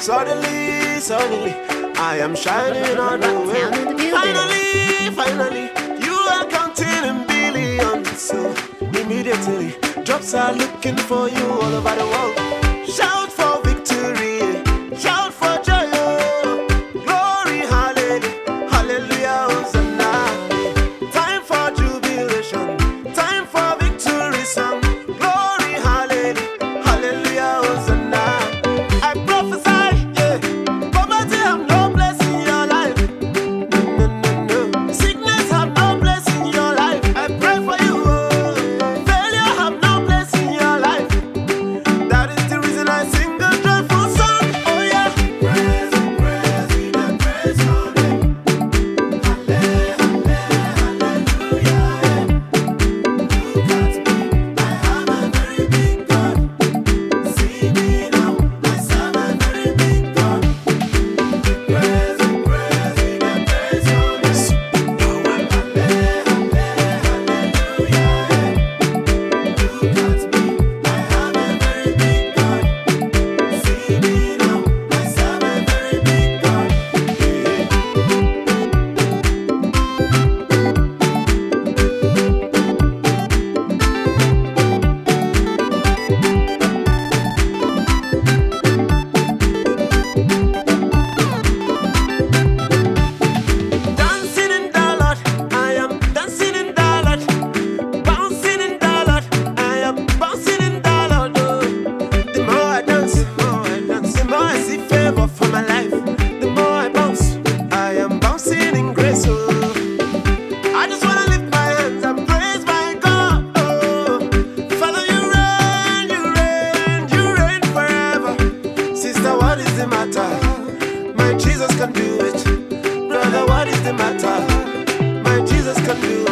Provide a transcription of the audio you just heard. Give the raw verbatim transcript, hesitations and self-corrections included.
Suddenly, suddenly, I am shining on the way. Finally, finally, you are counting in billions. So immediately, jobs are looking for you all over the world. Shout for victory, shout for joy, oh. Glory, hallelujah, hallelujah, Hosanna. Time for jubilation, time for victory song. Glory, hallelujah, hallelujah, Hosanna. I prophesy, yeah, poverty have no place in your life. No, no, no. Sickness have no place in your life. I pray for you, oh. Failure have no place in your life. That is the reason I sing a joyful song. Oh yeah. Praise and praise and praise your name. Hallelujah, hallelujah. Look at me, I have a very big God. See me now, I serve a very big God. Praise and praise and praise your name. Hallelujah, hallelujah. Look at me, I have a very big God. See me now, I serve a very big God. Dancing in the Lord, I am dancing in the Lord. Bouncing in the Lord, I am bouncing in the Lord. Oh. The more I dance, the more I dance, the more I see favor for my life. The more I bounce, I am bouncing in grace. Oh. I just wanna lift my hands and praise my God. Oh. Father, you reign, you reign, you reign forever. Sister, what is the matter? My Jesus can do it. Brother, what is the matter? My Jesus can do